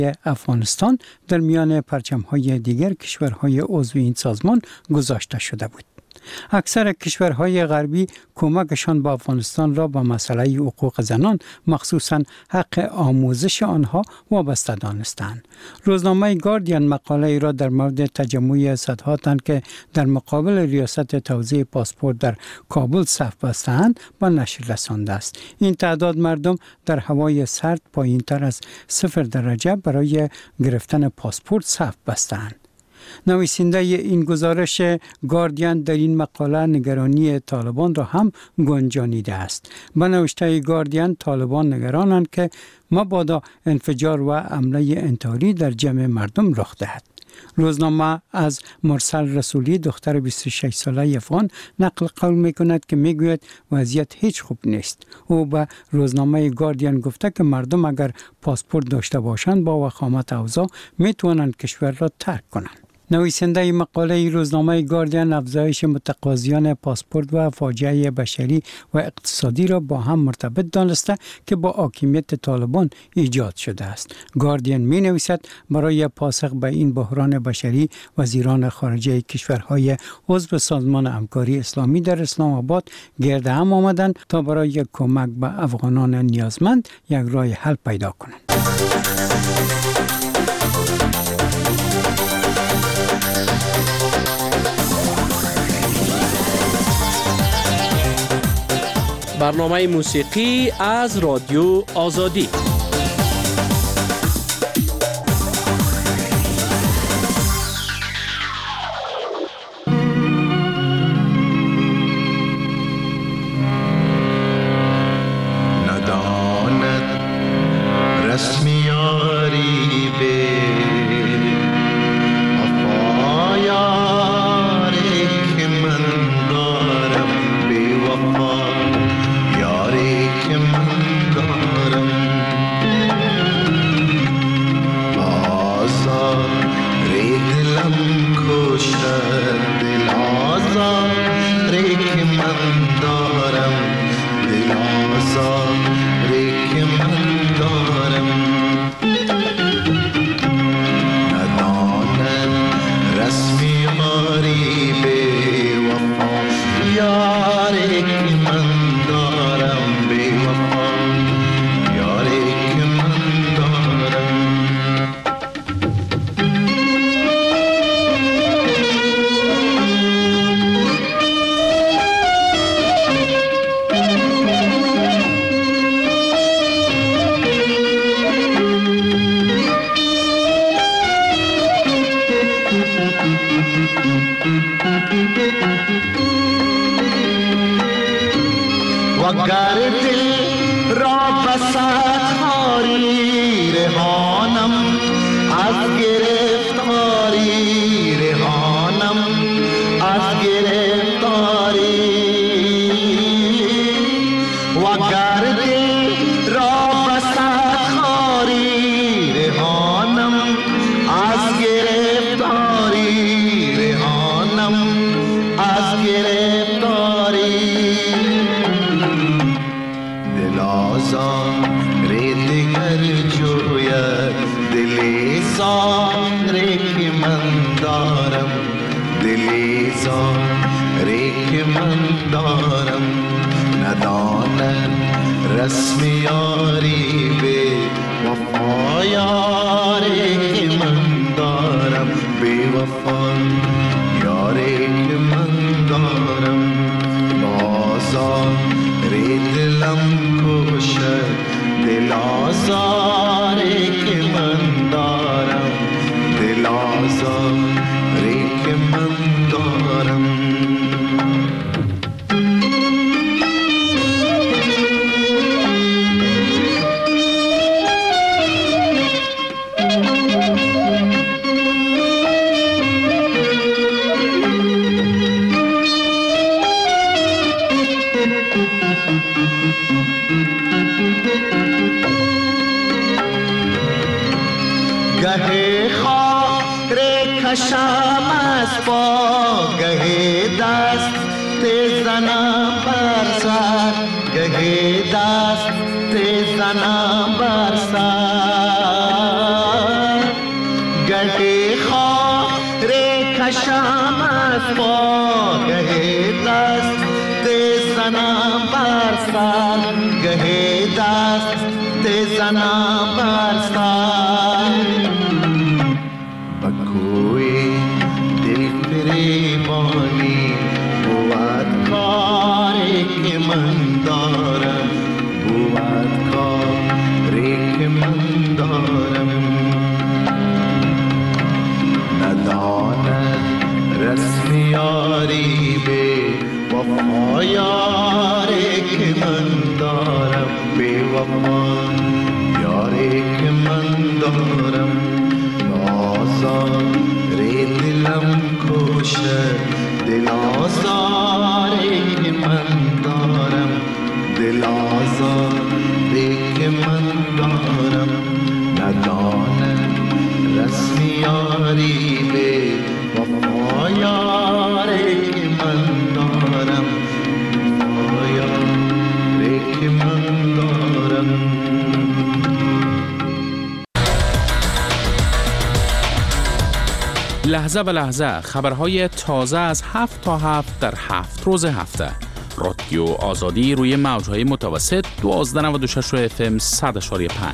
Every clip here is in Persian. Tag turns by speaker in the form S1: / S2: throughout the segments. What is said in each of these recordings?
S1: افغانستان در میان پرچم‌های دیگر کشورهای عضو این سازمان گذاشته شده بود. اکثر کشورهای غربی کمکشان به افغانستان را به مسئله حقوق زنان مخصوصاً حق آموزش آنها وابسته دانستند. روزنامه گاردین مقاله ای را در مورد تجمع صدها تن که در مقابل ریاست توزیع پاسپورت در کابل صف بستند به نشر رسانده است. این تعداد مردم در هوای سرد پایین‌تر از 0 درجه برای گرفتن پاسپورت صف بستند. نویسنده این گزارش گاردین در این مقاله نگرانی طالبان را هم گنجانیده است. به نوشته گاردین، طالبان نگرانند که مبادا انفجار و حمله انتحاری در جمع مردم رخ دهد. روزنامه از مرسل رسولی دختر 26 ساله افغان نقل قول میکند که میگوید وضعیت هیچ خوب نیست. او به روزنامه گاردین گفته که مردم اگر پاسپورت داشته باشند با وخامت اوضاع میتوانند کشور را ترک کنند. نویسنده مقاله روزنامه گاردین افزایش متقاضیان پاسپورت و فاجعه بشری و اقتصادی را با هم مرتبط دانسته که با حاکمیت طالبان ایجاد شده است. گاردین می نویسد برای پاسخ به این بحران بشری وزیران خارجه کشورهای عضو سازمان همکاری اسلامی در اسلام آباد گرد هم آمدند تا برای کمک به افغانان نیازمند یک راه حل پیدا کنند.
S2: برنامه موسیقی از رادیو آزادی.
S3: دست زنم بر سر گه خار کشم از پا، گه دست زنم بر سر، گه دست زنم بر سر. بکوی دل فریبانی بود کاری که من دارم، بود کاری که من دارم. نداند رسم یاری به وفا یاری که من دارم، به وفا یاری که من دارم. آزار دلم کشد، دل آزاری که من دارم، دل آزاری که من دارم. نداند رسم یاری به وفا یاری که من دارم، وفا یاری که من دارم.
S4: لحظه به لحظه خبرهای تازه از 7 تا 7 در 7 روز هفته. رادیو آزادی روی موجهای متوسط 1296 FM 100.5.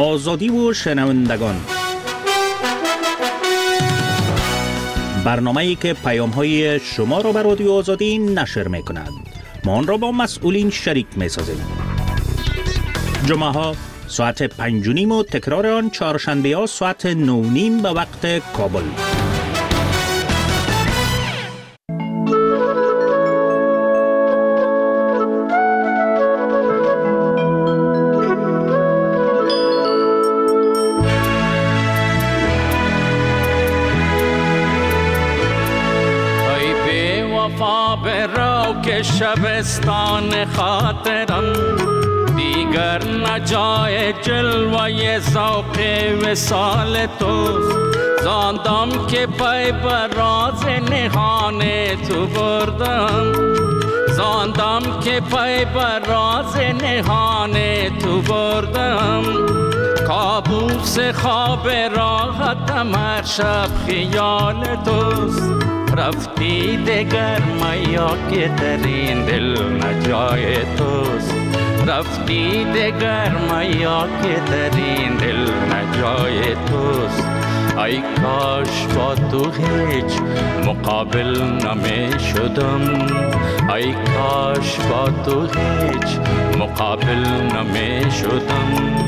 S5: آزادی و شنوندگان، برنامه‌ای که پیام‌های شما را به رادیو آزادی نشر می‌کند. ما آن را با مسئولین شریک می‌سازیم. جمعه‌ها ساعت 5:30 و تکرار آن چهارشنبه‌ها ساعت 9:30 به وقت کابل.
S6: که شبستان خاطرم دیگر نجای جلوه ذوق وصال توست. زاندم که پای بر راز نهان تو بردم، زاندم که پای بر راز نهان تو بردم. کابوس خواب راحتم هر شب خیال توست. رفتی دگر میا که در این دل نجای توست. رفتی دگر میا که در این دل نجای توست. ای کاش با تو هیچ مقابل نمی شدم. ای کاش با تو هیچ مقابل نمی شدم.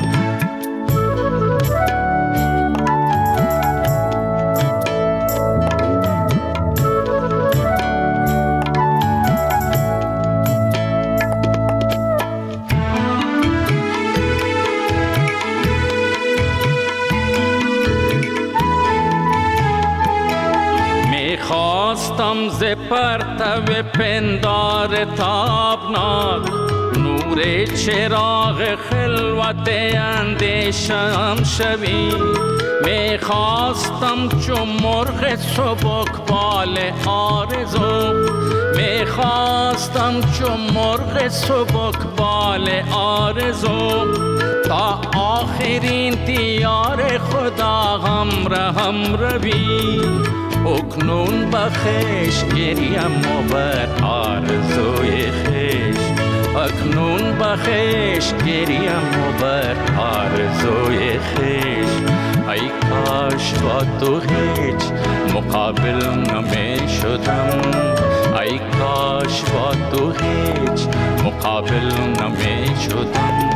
S6: خواستم ز پرتو پندار تابناک نور چراغ خلوت اندیشم شوی. می خواستم چون مرغ سبکبال آرزو، می خواستم چون مرغ سبکبال آرزو. تا آخرین دیار خدا هم روی. اکنون بخش گریم و بر آرزوی خیش. اکنون بخش گریم و بر آرزوی خیش. ای کاش با تو هیچ مقابل نمی شدم. ای کاش با تو هیچ مقابل نمی شدم.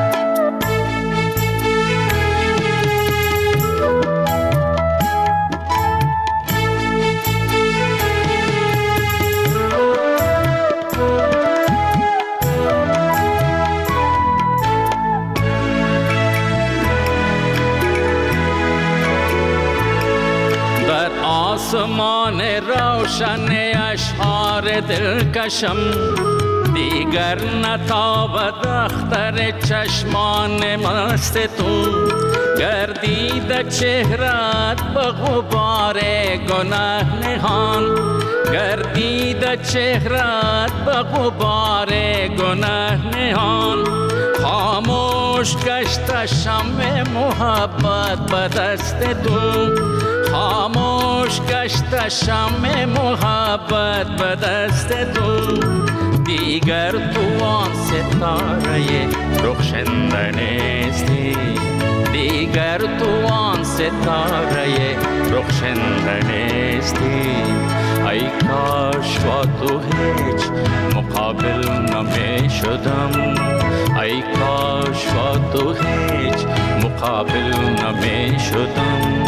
S6: آسمان روشن اشعار دلکشم دیگر نتابد اختر چشمان مست تو. گردید چهرت به غبار گناه نهان. گردید چهرت به غبار گناه نهان. خاموش گشت شمع محبت به دست تو. خاموش گشت شمع محبت به دست تو. دیگر تو آن ستاره رخشنده نیستی. دیگر تو آن ستاره رخشنده نیستی. ای کاش با تو هیچ مقابل نمی شدم. ای کاش با تو هیچ مقابل نمی شدم.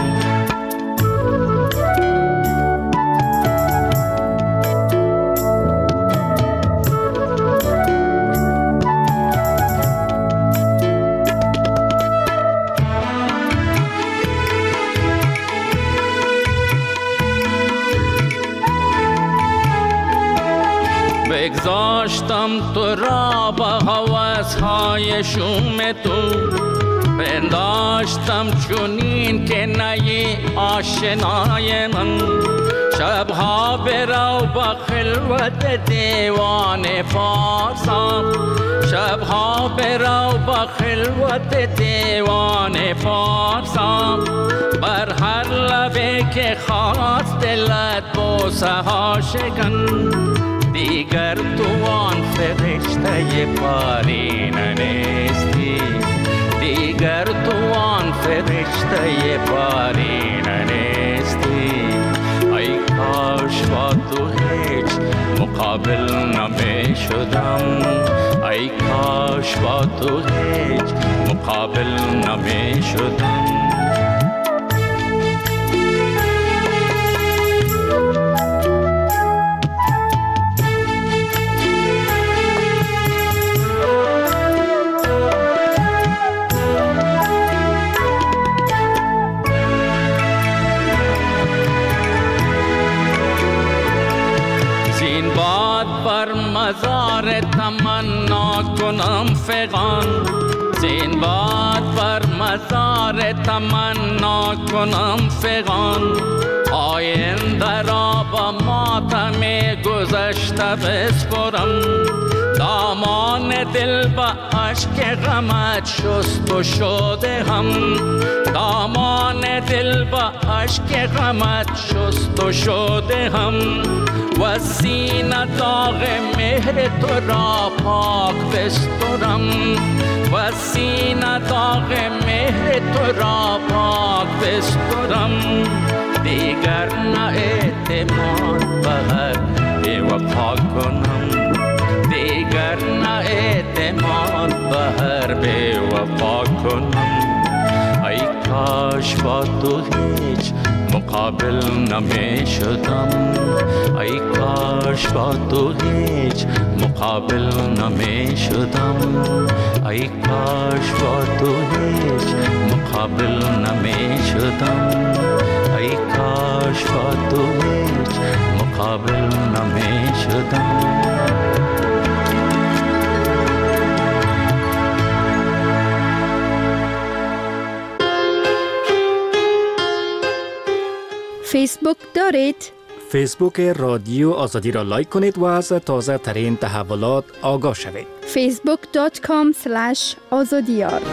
S6: بگذاشتم تو را با هوس‌های شوم تو. پنداشتم چونین که نی آشنای من. شبها برو با خلوت دیوان فارسم. شبها برو با خلوت دیوان فارسم. بر هر لبه که خواست دلت بوسه ها شکن. دیگر تو آن فرشته پارین نیستی. دیگر تو آن فرشته پارینه نیستی. ای کاش با تو هیچ مقابل نمی شدم، ای کاش با تو هیچ مقابل نمی شدم. مزار تمنا کنم فغان، زین باد بر مزار تمنا کنم فغان. آینده را با ماتم گذشته بسپرم، دامان دل با عشق غمت شست و شده هم، دامان دل با عشق غمت شست و شده هم. و سینه داغ مهر تو را پاک بسترم، و سینه داغ مهر تو را پاک بسترم. دیگر نه اعتماد بر بی وفا کنم، دیگر نه اعتماد بر بی وفا کنم. ای کاش با تو هیچ مقابل نمی شدم، ای کاش با تو هیچ مقابل نمی شدم، ای کاش با تو هیچ مقابل نمی شدم، ای کاش با تو هیچ مقابل نمی شدم.
S7: فیسبوک دارید؟
S8: فیسبوک رادیو آزادی را لایک کنید و از تازه ترین تحولات آگاه شوید.
S7: facebook.com/azadiyar.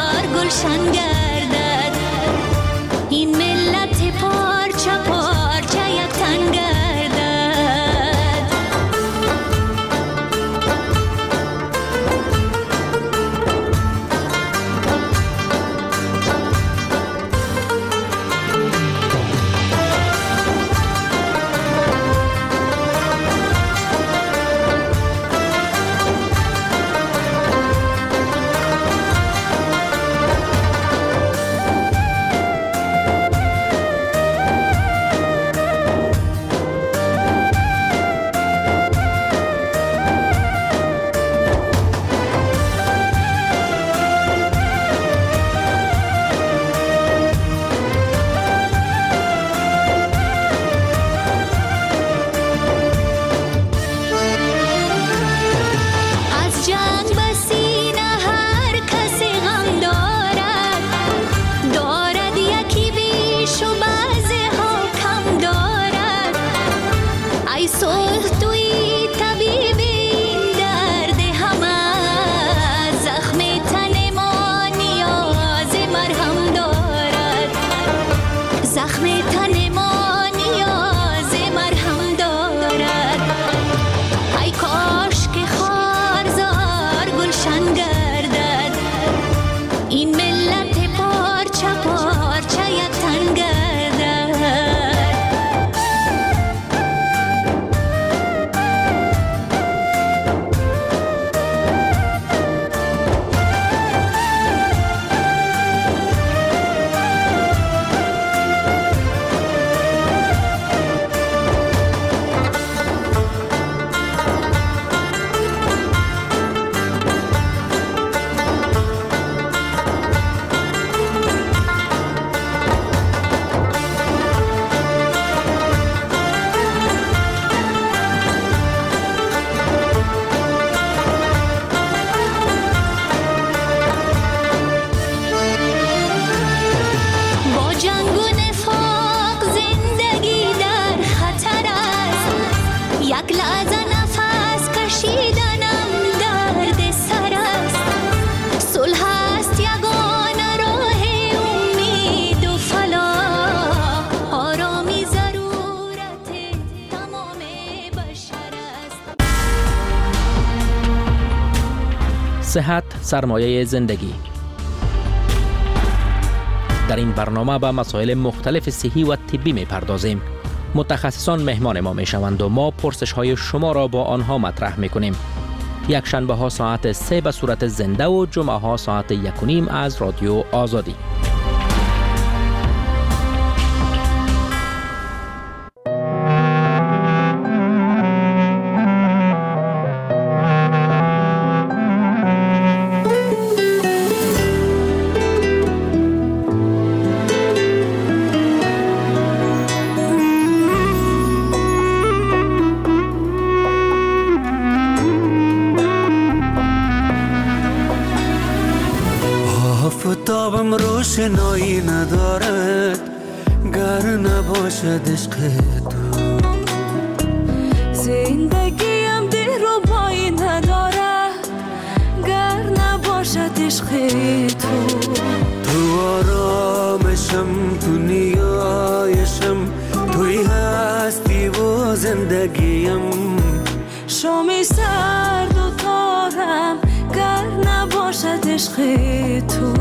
S9: گردد این ملت پارچه پارچه صحت سرمایه زندگی. در این برنامه به مسائل مختلف صحی و طبی می‌پردازیم. متخصصان مهمان ما می‌شوند و ما پرسش‌های شما را با آنها مطرح می‌کنیم. یک شنبه ها ساعت 3 به صورت زنده و جمعه ها ساعت 1:30 از رادیو آزادی.
S10: آفتابم روشنایی ندارد گر نباشد عشق تو.
S11: زندگیم دلربایی ندارد گر نباشد عشق تو.
S10: تو آرامشم، تو نیایشم، توی هستی و زندگیم.
S11: شامی سرد و تارم گر نباشد عشق تو.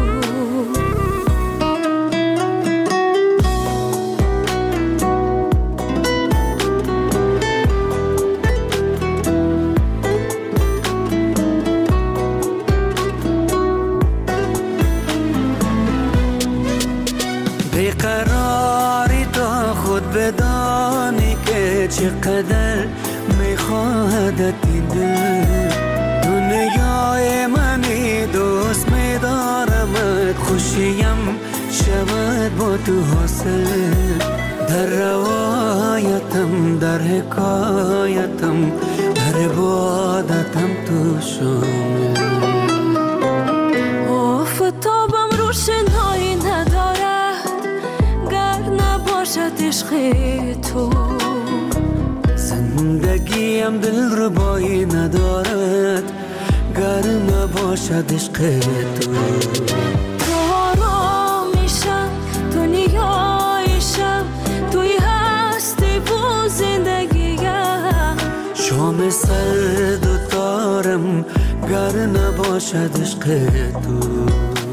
S10: بیقراری تا خود بدانی که چقدر میخواهدت این دل. دنیای منی دوست میدارمت، خوشیم شود با تو حاصل. در روایتم، در حکایتم، در عبادتم تو شامل.
S11: آفتابم روشنایی ندارد گر نباشد عشق تو.
S10: زندگیم دلربایی ندارد گر نباشد عشق تو.
S11: تو آرامیشم، تو نیایشم، توی هستی و زندگیم.
S10: شام سرد و تارم گر نباشد عشق تو.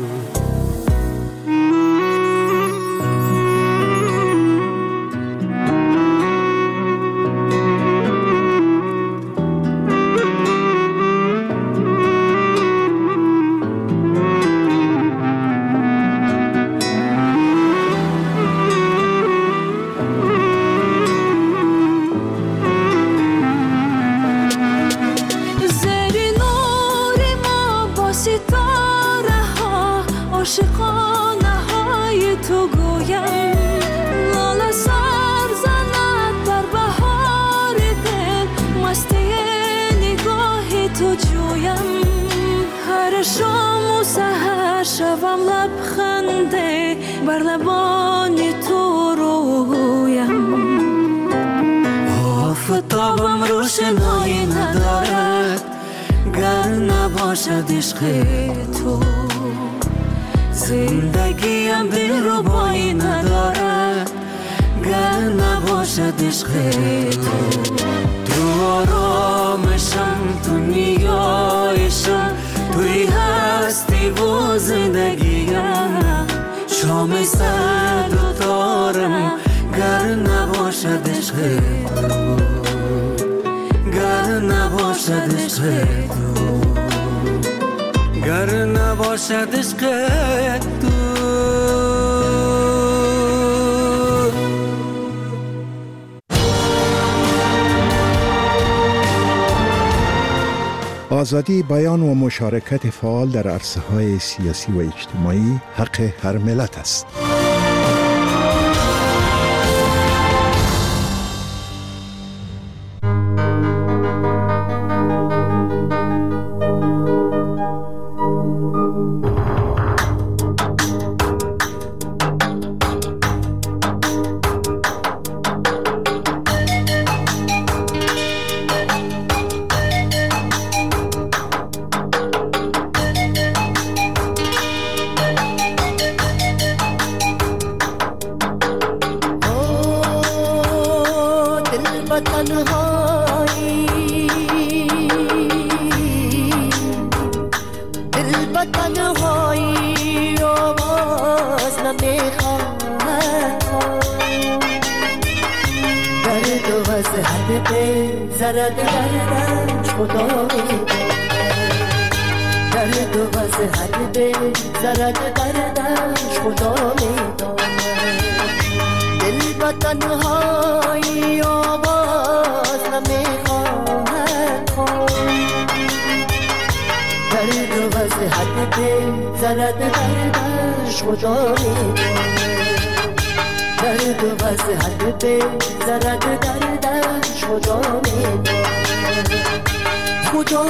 S11: عاشقانه های تو گویم، لاله سر زند در بهار دل، مستی نگاه تو جویم. هر شام و سحر شوم لبخنده بر لبان تو رویم.
S10: آفتابم روشنایی ندارد گر نباشد عشق تو. زندگیم دلربایی ندارد گر نباشد عشق تو. تو آرامشم، تو نیایشم، توی هستی و زندگیم. شام سرد و تارم گر نباشد عشق تو. گر نباشد عشق تو. گر نباشد عشق تو.
S12: آزادی بیان و مشارکت فعال در عرصه‌های سیاسی و اجتماعی حق هر ملت است.
S10: نمیخواهد درد و وضعت به زرد دردش خدا درد و وضعت به زرد دردش خدا دل با تنهایی آواز نمیخواهد درد و وضعت به زرد دردش خدا درد و وضعت به زرد دردش خدا خدا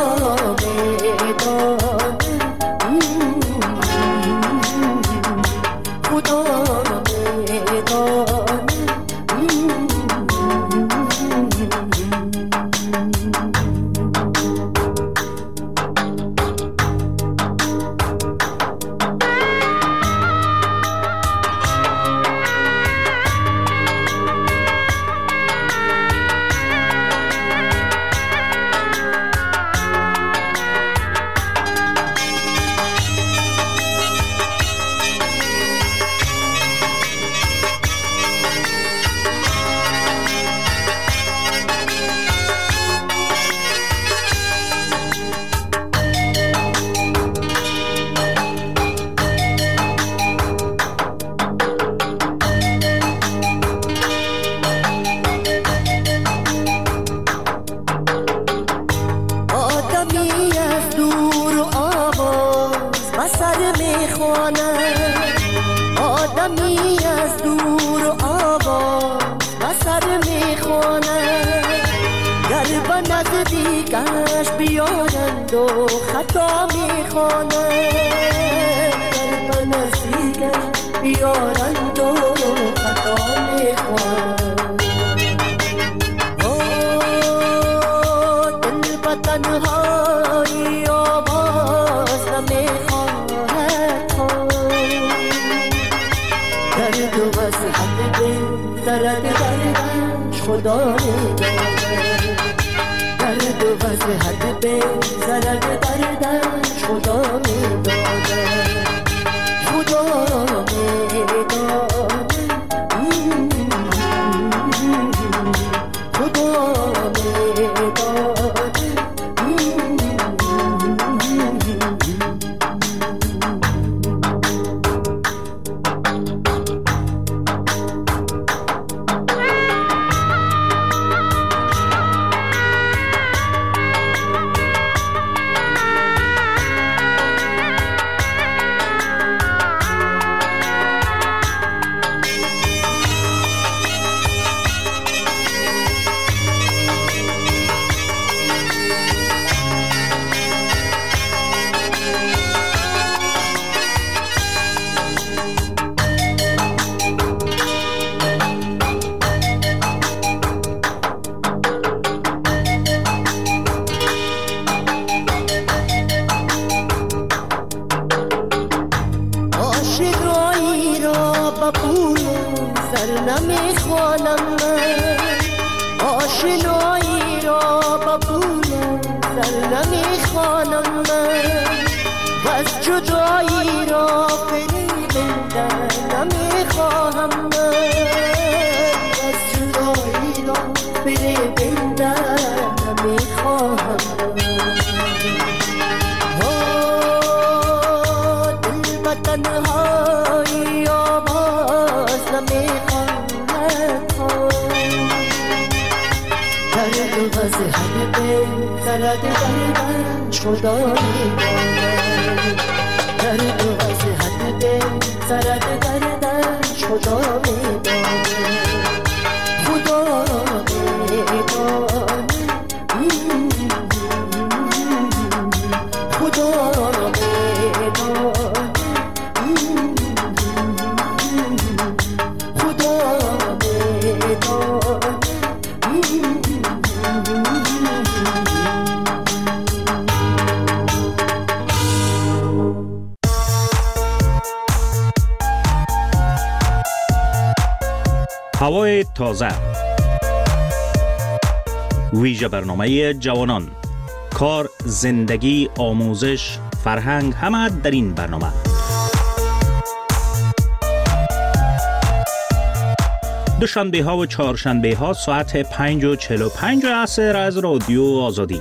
S10: نزدیکش بیارند و خطا میخوانند در نزدیکش بیارند و خطا میخوانند دل با تنهایی آواز نمیخواهد درد و وضعت دل درد دردش خدا درد و وضعت به زرد دردش خدا میداده خدا میداده خدا میداده آشنایی را با پول سر نمیخوانم و از جدایی را فریبنده نمیخواهم از جدایی را فریبنده نمیخواهم دل با تنهایی آواز نمیخواهد درد و وضعت به زرد دردش خدا میداند درد و وضعت به زرد دردش خدا میداند خدا میداند خدا میداند خدا میداند
S5: هوای تازه ویژه برنامه جوانان کار، زندگی، آموزش، فرهنگ همه در این برنامه دوشنبه ها و چهارشنبه ها ساعت 5:45 عصر از رادیو آزادی.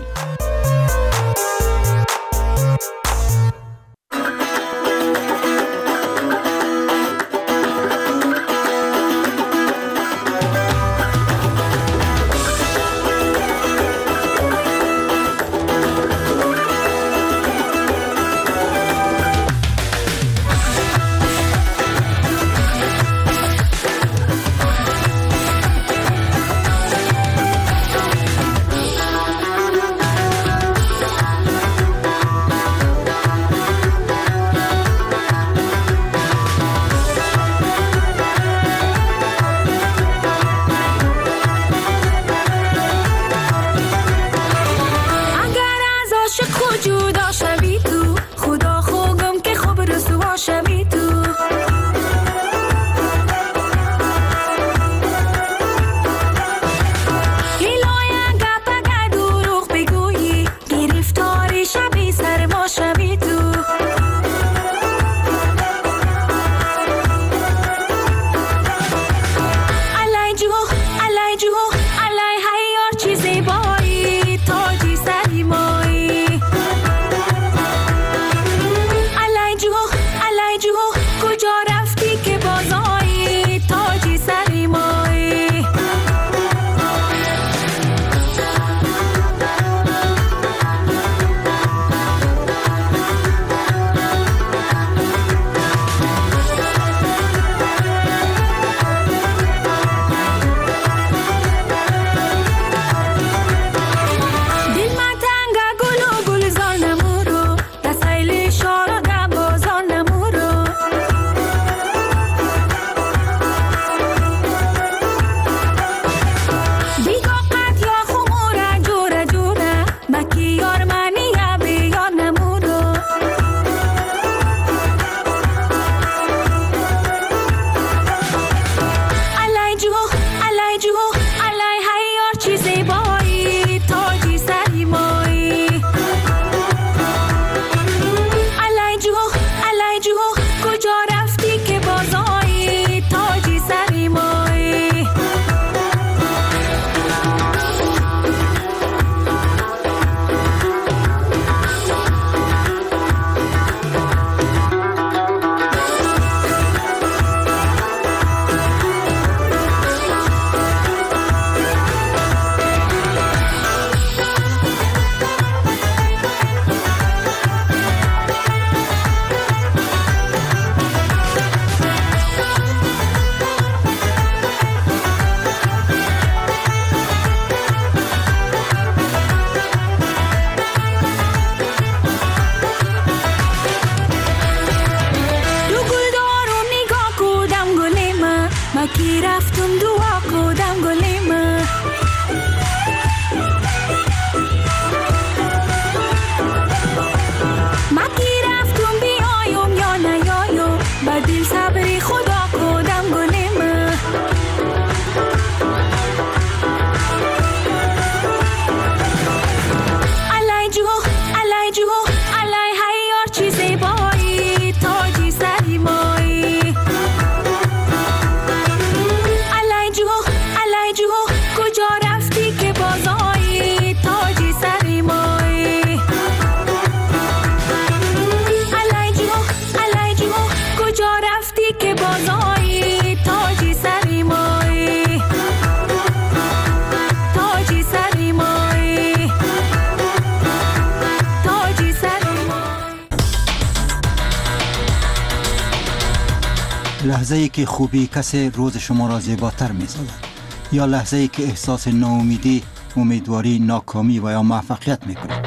S13: لحظه‌ای که خوبی کسی روز شما را زیباتر می‌سازد یا لحظه‌ای که احساس ناامیدی، امیدواری، ناکامی و یا موفقیت می‌کنید.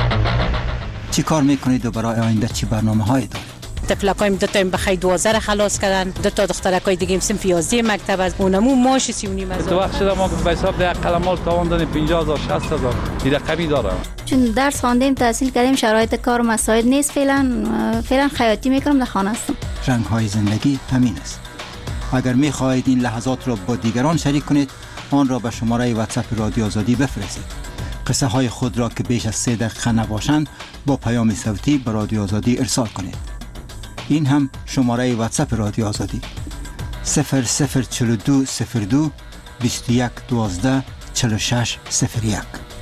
S13: چی کار می‌کنید و برای آینده چی برنامه‌هایی دارید؟
S14: تفلکایم دو تا بخیر 12 خلاص کردن، دو تا دخترکای دیگه صنف 11 مکتب از اونمو ماش 39,000.
S15: تو وقت شده ما به حساب ده قلمال تاوان دادیم 50,000 60,000 این رقمی دارم.
S16: چون درس خواندیم تحصیل کردیم شرایط کار مساعد نیست، فعلا خیاطی میکنم در خانه هستم.
S13: رنگ‌های زندگی همین است. اگر می‌خواهید این لحظات را با دیگران شریک کنید، آن را به شماره واتساپ رادیو آزادی بفرستید. قصه های خود را که بیش از 3 دقیقه نباشند با پیام صوتی به رادیو آزادی ارسال کنید. این هم شماره واتساپ رادیو آزادی 004202 2112 4601.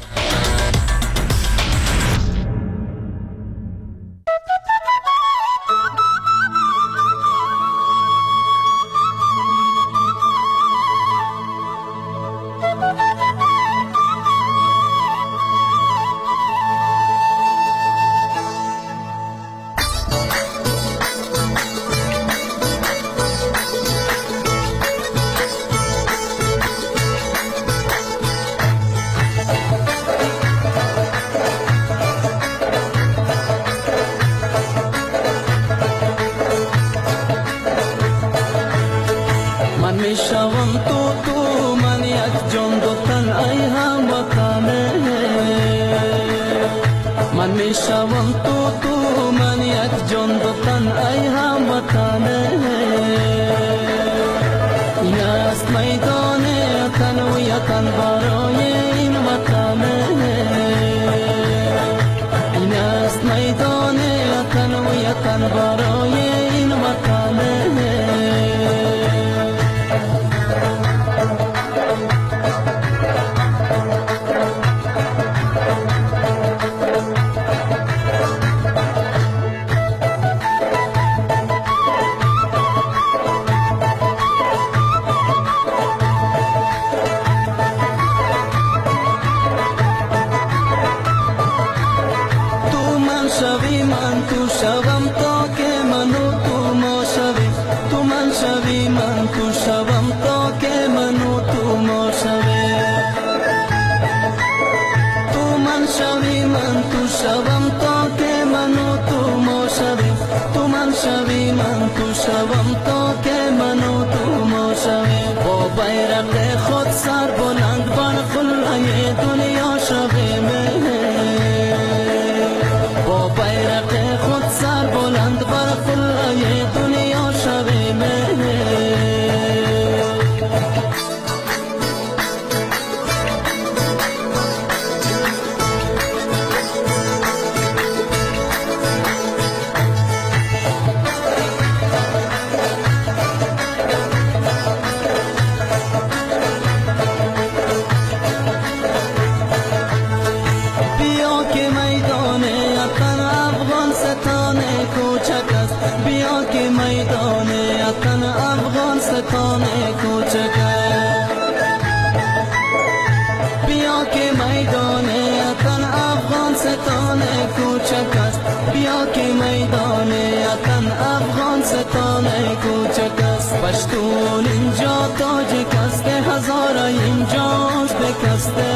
S17: پشتون اینجا تاج کسته هزارا اینجاست بکسته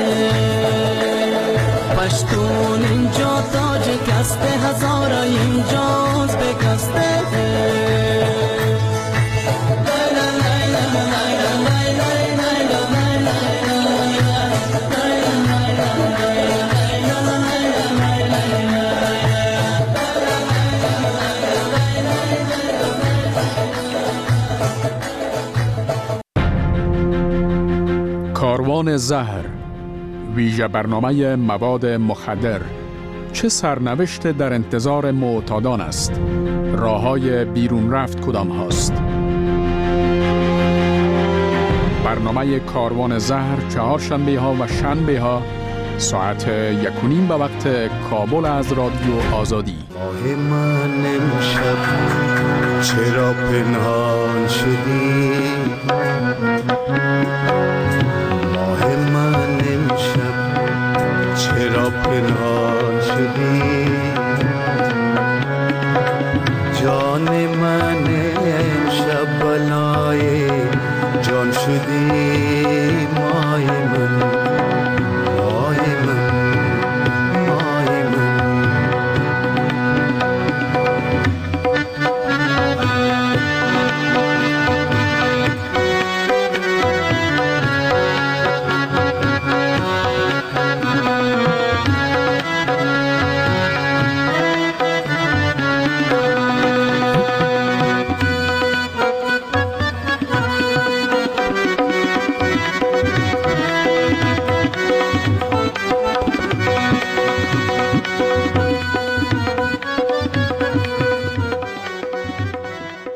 S17: پشتون اینجا تاج کسته هزارا اینجاست بکسته
S4: کاروان زهر، ویژه برنامه مواد مخدر، چه سرنوشت در انتظار معتادان است؟ راه‌های بیرون رفت کدام هاست؟ برنامه کاروان زهر چهارشنبه ها و شنبه ها ساعت 1:30 به وقت کابل از رادیو آزادی.
S3: ماه من امشب چرا پنهان شدی؟ ماه من امشب چرا پنهان شدی؟ جان من امشب بلای جان شدی.